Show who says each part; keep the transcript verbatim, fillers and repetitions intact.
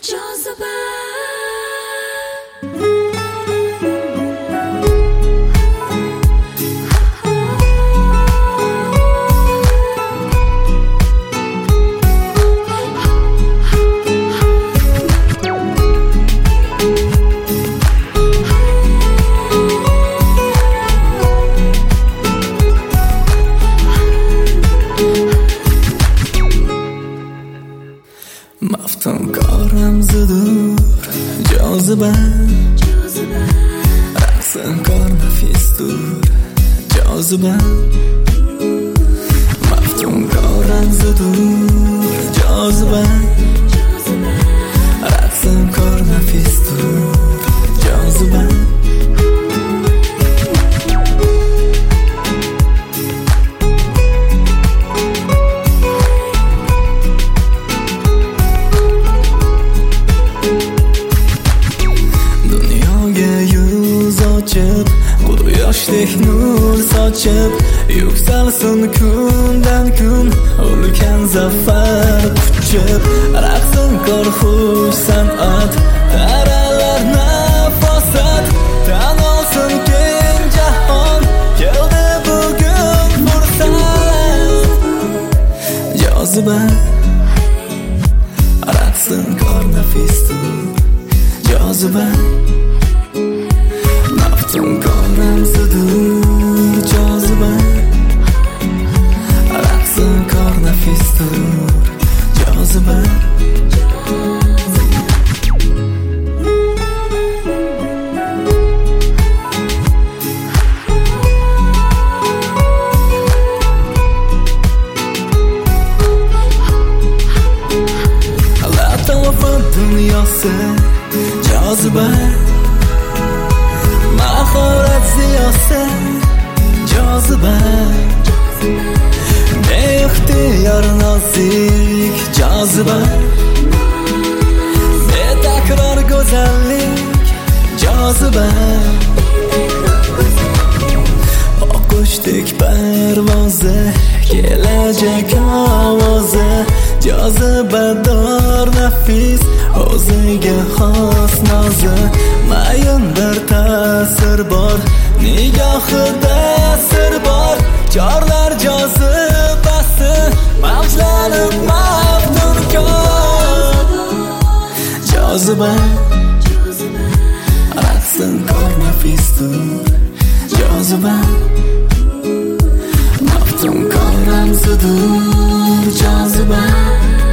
Speaker 1: جاذبه
Speaker 2: مفتون کارم زدور جاذبه رقصم کار نفیس دور جاذبه مفتون کارم زدور جاذبه رقصم کار نفیس دور جاذبه Quyoşdek nur sochib yuksalsin kundan kun ulkan zafar kuchib raqsim kor xush san'at taralar nafosat tan olsin keng jahon keldi bugun fursat joziba raqsim kor nafisdir joziba Maftun koram zidur joziba raqsim kor nafisdir joziba Hayotdan vafot dunyosi joziba mahorat ziyosat joziba beixtiyor nozik joziba betakror go'zallik joziba oqushdek parvozi kelajak ovozi jozibador nafis o'ziga xos nozi mayin bir ta'sir bor nigohida sir bor chorlar jozibasi mavjlanib maftunkor joziba raqsim kor nafisdir joziba maftunkoram zidur joziba